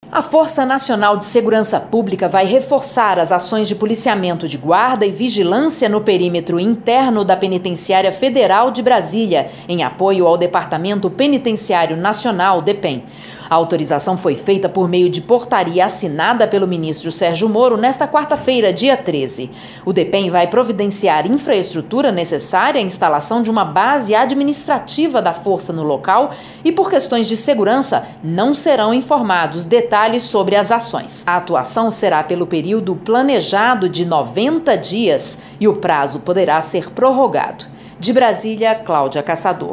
A Força Nacional de Segurança Pública vai reforçar as ações de policiamento de guarda e vigilância no perímetro interno da Penitenciária Federal de Brasília, em apoio ao Departamento Penitenciário Nacional, DEPEN. A autorização foi feita por meio de portaria assinada pelo ministro Sérgio Moro nesta quarta-feira, dia 13. O DEPEN vai providenciar infraestrutura necessária à instalação de uma base administrativa da força no local e, por questões de segurança, não serão informados detalhes sobre as ações. A atuação será pelo período planejado de 90 dias e o prazo poderá ser prorrogado. De Brasília, Cláudia Caçador.